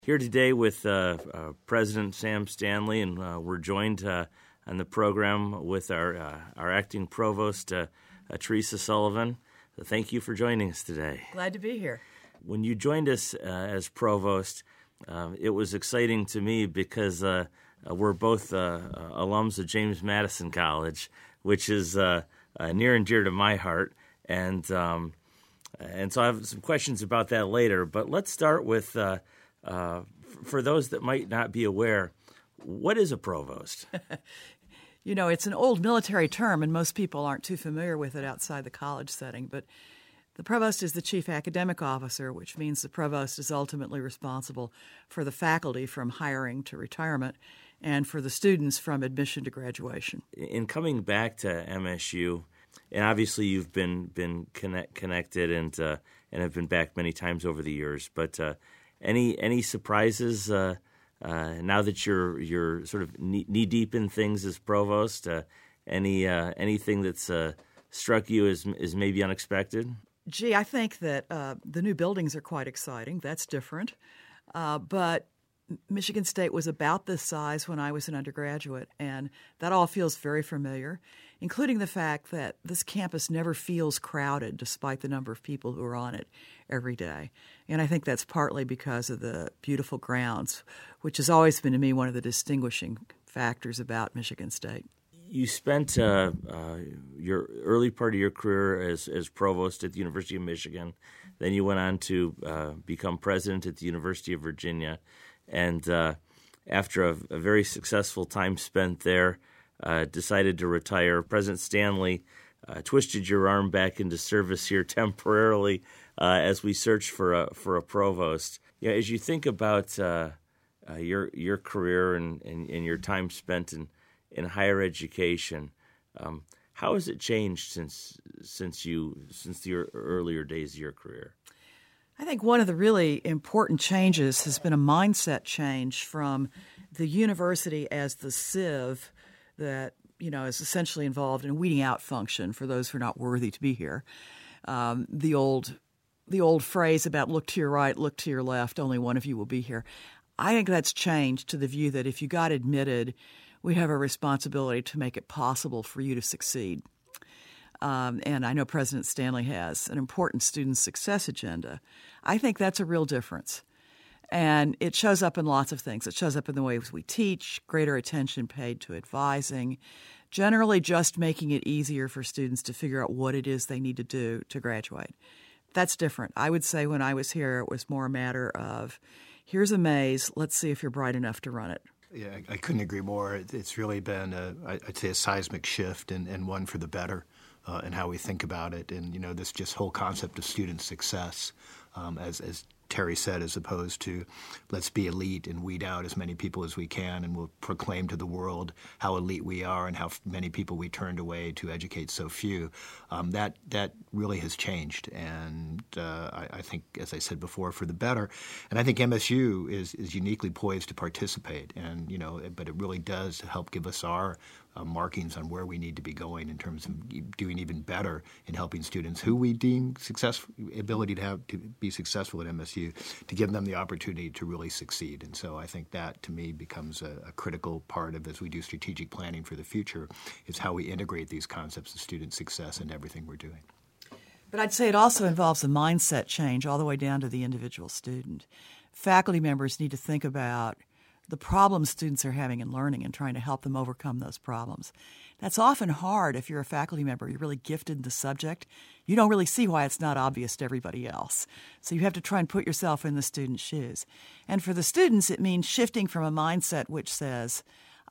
Here today with President Sam Stanley, and we're joined on the program with our acting provost, Teresa Sullivan. Thank you for joining us today. Glad to be here. When you joined us as provost, it was exciting to me because we're both alums of James Madison College, which is near and dear to my heart, and so I have some questions about that later. But let's start with. For those that might not be aware, what is a provost? You know, it's an old military term, and most people aren't too familiar with it outside the college setting. But the provost is the chief academic officer, which means the provost is ultimately responsible for the faculty from hiring to retirement and for the students from admission to graduation. In coming back to MSU, and obviously you've been connected and have been back many times over the years, but Any surprises now that you're sort of knee deep in things as provost? Anything that's struck you as maybe unexpected? Gee, I think that the new buildings are quite exciting. That's different, but Michigan State was about this size when I was an undergraduate, and that all feels very familiar, including the fact that this campus never feels crowded despite the number of people who are on it every day. And I think that's partly because of the beautiful grounds, which has always been to me one of the distinguishing factors about Michigan State. You spent your early part of your career as provost at the University of Michigan. Then you went on to become president at the University of Virginia. And after a very successful time spent there, decided to retire. President Stanley twisted your arm back into service here temporarily as we search for a provost. You know, as you think about your career and your time spent in higher education, how has it changed since your earlier days of your career? I think one of the really important changes has been a mindset change from the university as the sieve that, you know, is essentially involved in a weeding out function for those who are not worthy to be here. The old phrase about look to your right, look to your left, only one of you will be here. I think that's changed to the view that if you got admitted, we have a responsibility to make it possible for you to succeed. And I know President Stanley has an important student success agenda. I think that's a real difference. And it shows up in lots of things. It shows up in the ways we teach, greater attention paid to advising, generally just making it easier for students to figure out what it is they need to do to graduate. That's different. I would say when I was here, it was more a matter of, here's a maze, let's see if you're bright enough to run it. Yeah, I couldn't agree more. It's really been, I'd say, a seismic shift and one for the better. And how we think about it, and this just whole concept of student success, as Terry said, as opposed to let's be elite and weed out as many people as we can, and we'll proclaim to the world how elite we are and how many people we turned away to educate so few. That really has changed, and I think, as I said before, for the better. And I think MSU is uniquely poised to participate, and but it really does help give us our markings on where we need to be going in terms of doing even better in helping students who we deem ability to have to be successful at MSU, to give them the opportunity to really succeed. And so I think that, to me, becomes a critical part of, as we do strategic planning for the future, is how we integrate these concepts of student success in everything we're doing. But I'd say it also involves a mindset change all the way down to the individual student. Faculty members need to think about the problems students are having in learning and trying to help them overcome those problems. That's often hard if you're a faculty member. You're really gifted in the subject. You don't really see why it's not obvious to everybody else. So you have to try and put yourself in the student's shoes. And for the students, it means shifting from a mindset which says,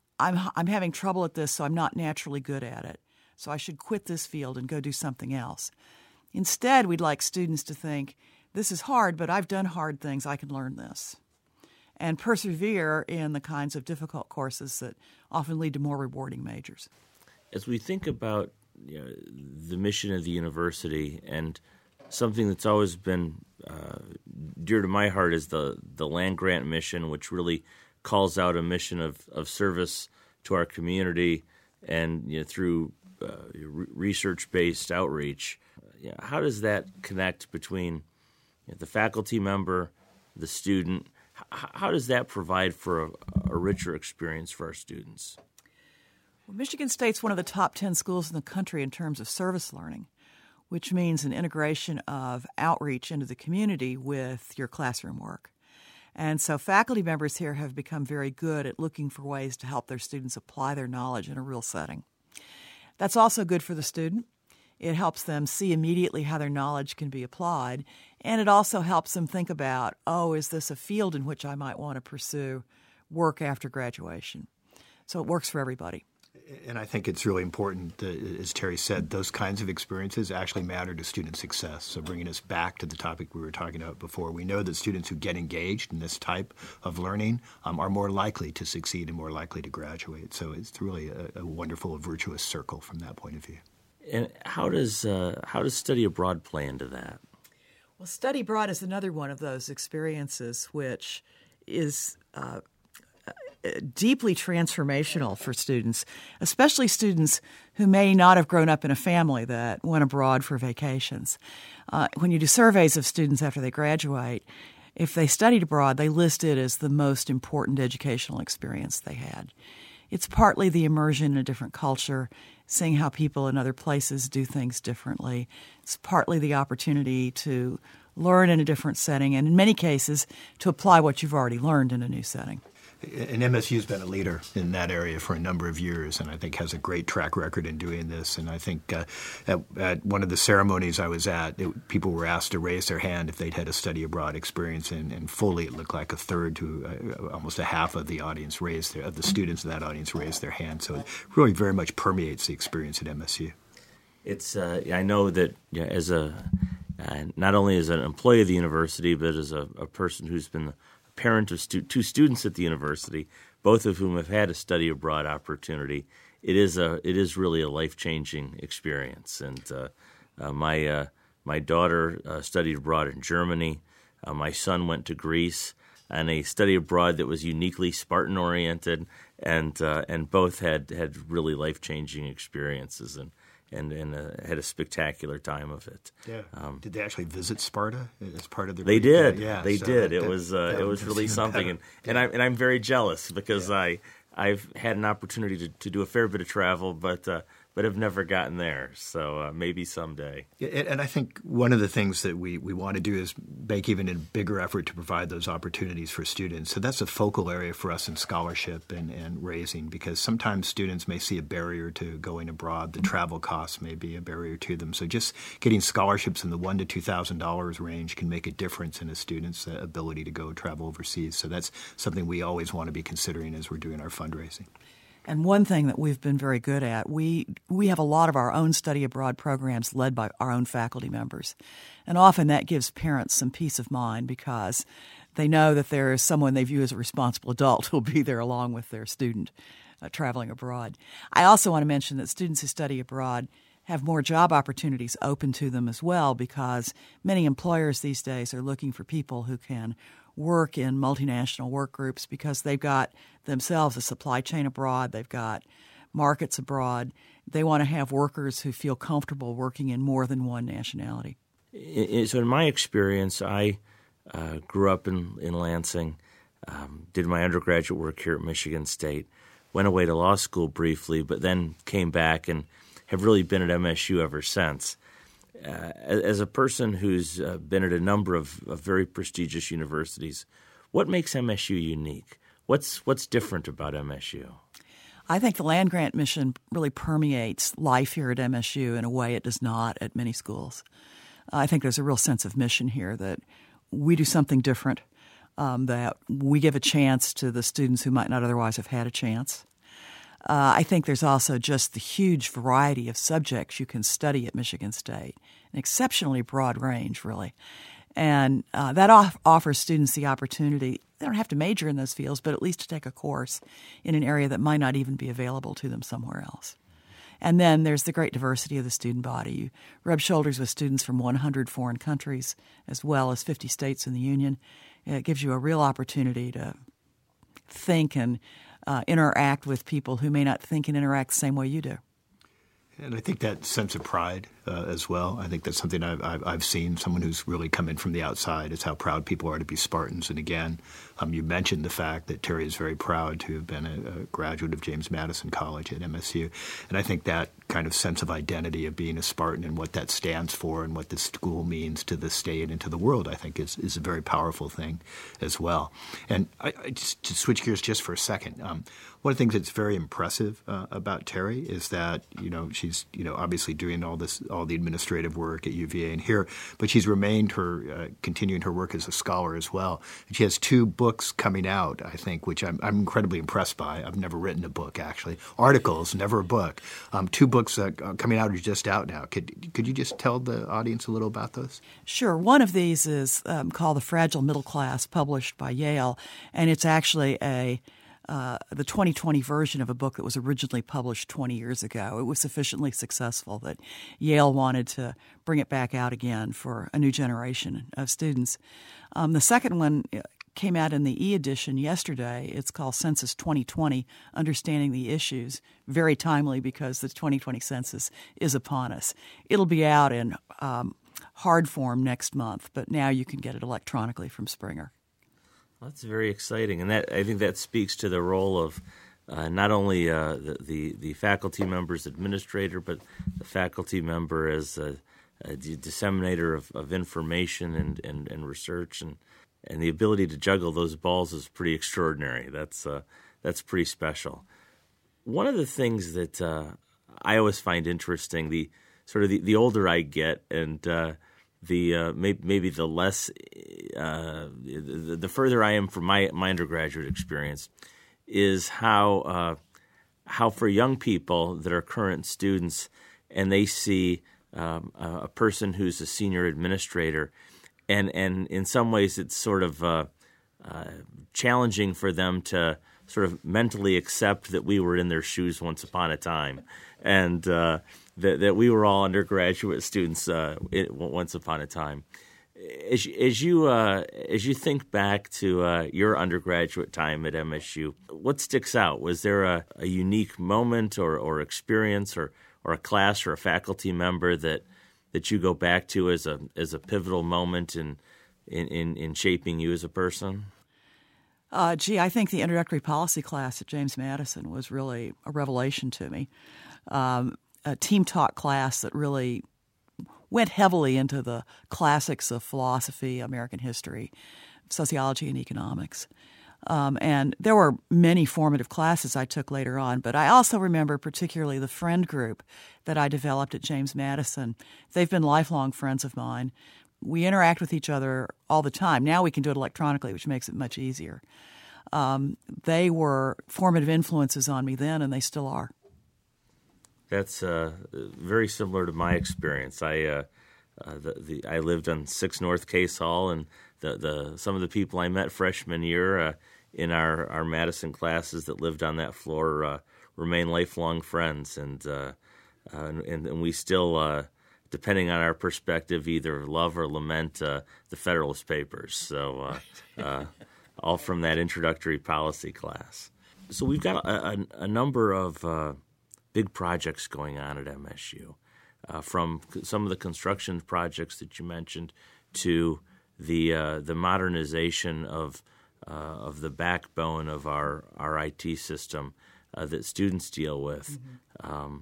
I'm having trouble at this, so I'm not naturally good at it, so I should quit this field and go do something else. Instead, we'd like students to think, this is hard, but I've done hard things. I can learn this. And persevere in the kinds of difficult courses that often lead to more rewarding majors. As we think about the mission of the university, and something that's always been dear to my heart is the land-grant mission, which really calls out a mission of service to our community and through research-based outreach. How does that connect between the faculty member, the student? How does that provide for a richer experience for our students? Well, Michigan State's one of the top 10 schools in the country in terms of service learning, which means an integration of outreach into the community with your classroom work. And so faculty members here have become very good at looking for ways to help their students apply their knowledge in a real setting. That's also good for the student. It helps them see immediately how their knowledge can be applied, and it also helps them think about, is this a field in which I might want to pursue work after graduation? So it works for everybody. And I think it's really important that, as Terry said, those kinds of experiences actually matter to student success. So bringing us back to the topic we were talking about before, we know that students who get engaged in this type of learning are more likely to succeed and more likely to graduate. So it's really a wonderful, virtuous circle from that point of view. And how does study abroad play into that? Well, study abroad is another one of those experiences which is deeply transformational for students, especially students who may not have grown up in a family that went abroad for vacations. When you do surveys of students after they graduate, if they studied abroad, they list it as the most important educational experience they had. It's partly the immersion in a different culture, seeing how people in other places do things differently. It's partly the opportunity to learn in a different setting, and in many cases, to apply what you've already learned in a new setting. And MSU's been a leader in that area for a number of years, and I think has a great track record in doing this. And I think at one of the ceremonies I was at, people were asked to raise their hand if they'd had a study abroad experience, and fully it looked like a third to almost a half of the audience of the students of that audience raised their hand. So it really very much permeates the experience at MSU. It's I know that as not only as an employee of the university, but as a person who's been parent of two students at the university, both of whom have had a study abroad opportunity. It is really a life-changing experience. And my daughter studied abroad in Germany. My son went to Greece on a study abroad that was uniquely Spartan-oriented, and both had really life-changing experiences and had a spectacular time of it. Yeah. Did they actually visit Sparta as part of their? They did. Yeah, they did. It was really something, and I'm very jealous because I've had an opportunity to do a fair bit of travel, but have never gotten there. So maybe someday. And I think one of the things that we want to do is make even a bigger effort to provide those opportunities for students. So that's a focal area for us in scholarship and raising, because sometimes students may see a barrier to going abroad. The travel costs may be a barrier to them. So just getting scholarships in the $1,000 to $2,000 range can make a difference in a student's ability to go travel overseas. So that's something we always want to be considering as we're doing our fundraising. And one thing that we've been very good at, we have a lot of our own study abroad programs led by our own faculty members. And often that gives parents some peace of mind because they know that there is someone they view as a responsible adult who will be there along with their student traveling abroad. I also want to mention that students who study abroad have more job opportunities open to them as well, because many employers these days are looking for people who can work in multinational work groups because they've got themselves a supply chain abroad, they've got markets abroad. They want to have workers who feel comfortable working in more than one nationality. So in my experience, I grew up in Lansing, did my undergraduate work here at Michigan State, went away to law school briefly, but then came back and have really been at MSU ever since. As a person who's been at a number of very prestigious universities, what makes MSU unique? What's different about MSU? I think the land-grant mission really permeates life here at MSU in a way it does not at many schools. I think there's a real sense of mission here that we do something different, that we give a chance to the students who might not otherwise have had a chance. I think there's also just the huge variety of subjects you can study at Michigan State, an exceptionally broad range, really. And that offers students the opportunity, they don't have to major in those fields, but at least to take a course in an area that might not even be available to them somewhere else. And then there's the great diversity of the student body. You rub shoulders with students from 100 foreign countries as well as 50 states in the Union. It gives you a real opportunity to think and interact with people who may not think and interact the same way you do. And I think that sense of pride as well. I think that's something I've seen. Someone who's really come in from the outside is how proud people are to be Spartans. And again, you mentioned the fact that Terry is very proud to have been a graduate of James Madison College at MSU. And I think that kind of sense of identity of being a Spartan and what that stands for and what the school means to the state and to the world, I think is a very powerful thing as well. And I just to switch gears just for a second, one of the things that's very impressive about Terry is that, she's, obviously doing all the administrative work at UVA and here, but she's remained continuing her work as a scholar as well. And she has 2 books coming out, I think, which I'm incredibly impressed by. I've never written a book, actually. Articles, never a book. 2 books coming out are just out now. Could you just tell the audience a little about those? Sure. One of these is called The Fragile Middle Class, published by Yale, and it's actually the 2020 version of a book that was originally published 20 years ago. It was sufficiently successful that Yale wanted to bring it back out again for a new generation of students. The second one came out in the e-edition yesterday. It's called Census 2020, Understanding the Issues. Very timely because the 2020 census is upon us. It'll be out in hard form next month, but now you can get it electronically from Springer. That's very exciting, and I think that speaks to the role of not only the faculty member's administrator, but the faculty member as a disseminator of information and research, and the ability to juggle those balls is pretty extraordinary. That's pretty special. One of the things that I always find interesting, the older I get, and maybe the less the further I am from my undergraduate experience, is how for young people that are current students and they see a person who's a senior administrator, and in some ways it's sort of challenging for them to sort of mentally accept that we were in their shoes once upon a time, and that we were all undergraduate students once upon a time. As you think back to your undergraduate time at MSU, what sticks out? Was there a unique moment or experience or a class or a faculty member that you go back to as a pivotal moment in shaping you as a person? I think the introductory policy class at James Madison was really a revelation to me. A team taught class that really went heavily into the classics of philosophy, American history, sociology, and economics. And there were many formative classes I took later on, but I also remember particularly the friend group that I developed at James Madison. They've been lifelong friends of mine. We interact with each other all the time. Now we can do it electronically, which makes it much easier. They were formative influences on me then, and they still are. That's very similar to my experience. I lived on 6 North Case Hall, and some of the people I met freshman year in our Madison classes that lived on that floor remain lifelong friends, and we still, depending on our perspective, either love or lament the Federalist Papers. So all from that introductory policy class. So we've got a number of big projects going on at MSU, from some of the construction projects that you mentioned to the modernization of the backbone of our IT system that students deal with. Mm-hmm.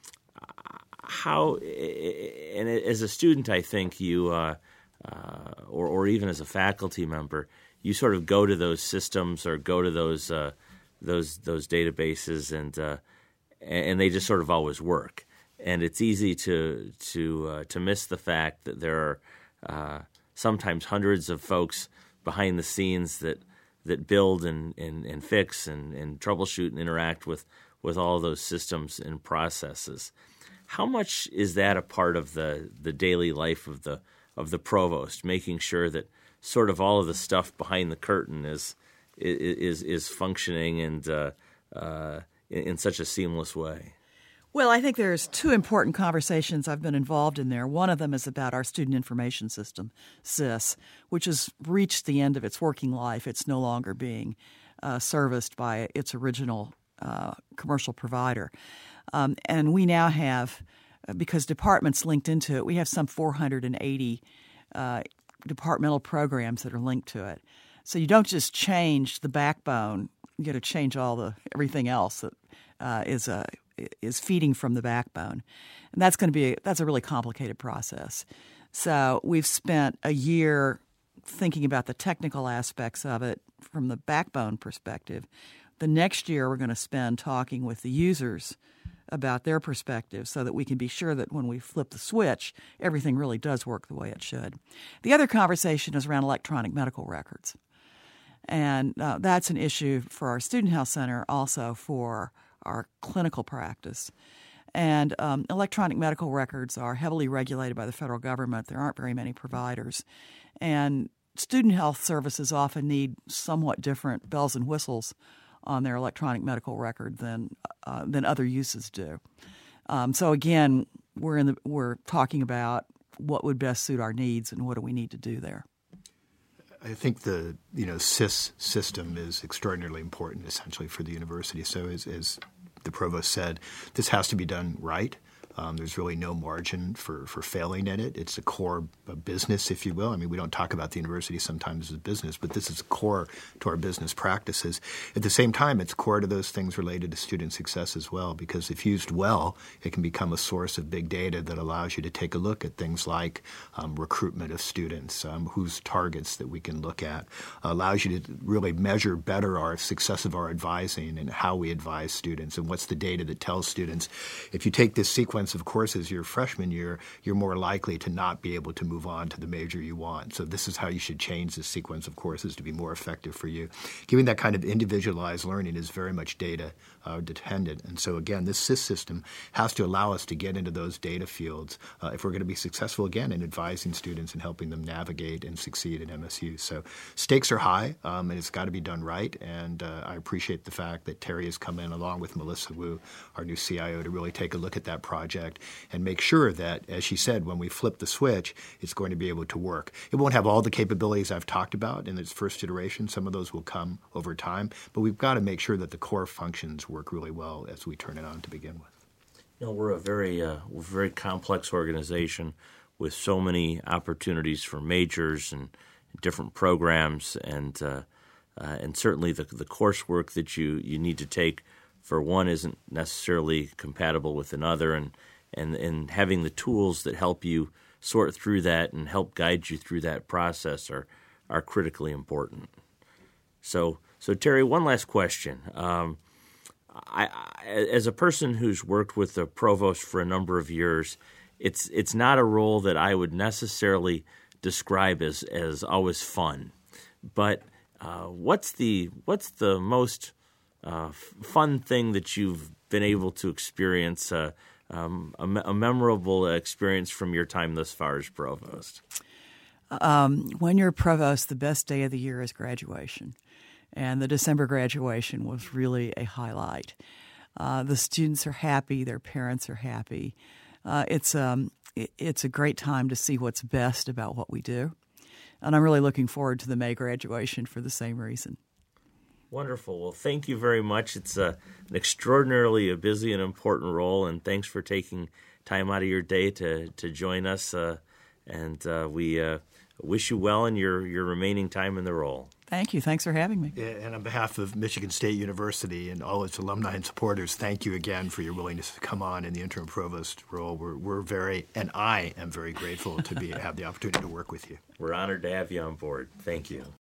How, and as a student, I think you, or even as a faculty member, you sort of go to those systems or go to those databases, and they just sort of always work. And it's easy to miss the fact that there are sometimes hundreds of folks behind the scenes that build and fix and troubleshoot and interact with all of those systems and processes. How much is that a part of the daily life of the provost, making sure that sort of all of the stuff behind the curtain is functioning and in such a seamless way? Well, I think there's 2 important conversations I've been involved in there. One of them is about our Student Information System, SIS, which has reached the end of its working life. It's no longer being serviced by its original commercial provider. And we now have, because departments linked into it, we have some 480 departmental programs that are linked to it. So you don't just change the backbone; you got to change everything else that is feeding from the backbone, and that's a really complicated process. So we've spent a year thinking about the technical aspects of it from the backbone perspective. The next year we're going to spend talking with the users about their perspective so that we can be sure that when we flip the switch, everything really does work the way it should. The other conversation is around electronic medical records. And that's an issue for our Student Health Center, also for our clinical practice. And electronic medical records are heavily regulated by the federal government. There aren't very many providers. And student health services often need somewhat different bells and whistles on their electronic medical record than other uses do. So again, we're talking about what would best suit our needs and what do we need to do there. I think the SIS system is extraordinarily important, essentially, for the university. So as the provost said, this has to be done right. There's really no margin for failing in it. It's a core business, if you will. I mean, we don't talk about the university sometimes as a business, but this is core to our business practices. At the same time, it's core to those things related to student success as well, because if used well, it can become a source of big data that allows you to take a look at things like recruitment of students, whose targets that we can look at, allows you to really measure better our success of our advising and how we advise students and what's the data that tells students. If you take this sequence of courses your freshman year, you're more likely to not be able to move on to the major you want. So this is how you should change this sequence of courses to be more effective for you. Giving that kind of individualized learning is very much data dependent. And so again, this SIS system has to allow us to get into those data fields if we're going to be successful again in advising students and helping them navigate and succeed at MSU. So stakes are high, and it's got to be done right. And I appreciate the fact that Terry has come in along with Melissa Wu, our new CIO, to really take a look at that project and make sure that, as she said, when we flip the switch, it's going to be able to work. It won't have all the capabilities I've talked about in its first iteration. Some of those will come over time, but we've got to make sure that the core functions work really well as we turn it on to begin with. We're a very complex organization with so many opportunities for majors and different programs, and certainly the coursework that you need to take for one isn't necessarily compatible with another, and having the tools that help you sort through that and help guide you through that process are critically important. So Terry, one last question. I, as a person who's worked with the provost for a number of years, it's not a role that I would necessarily describe as always fun. But what's the most fun thing that you've been able to experience, a memorable experience from your time thus far as provost? When you're provost, the best day of the year is graduation. And the December graduation was really a highlight. The students are happy. Their parents are happy. It's a great time to see what's best about what we do. And I'm really looking forward to the May graduation for the same reason. Wonderful. Well, thank you very much. It's an extraordinarily busy and important role, and thanks for taking time out of your day to join us. And we wish you well in your remaining time in the role. Thank you. Thanks for having me. Yeah, and on behalf of Michigan State University and all its alumni and supporters, thank you again for your willingness to come on in the interim provost role. We're very, and I am very grateful to have the opportunity to work with you. We're honored to have you on board. Thank you.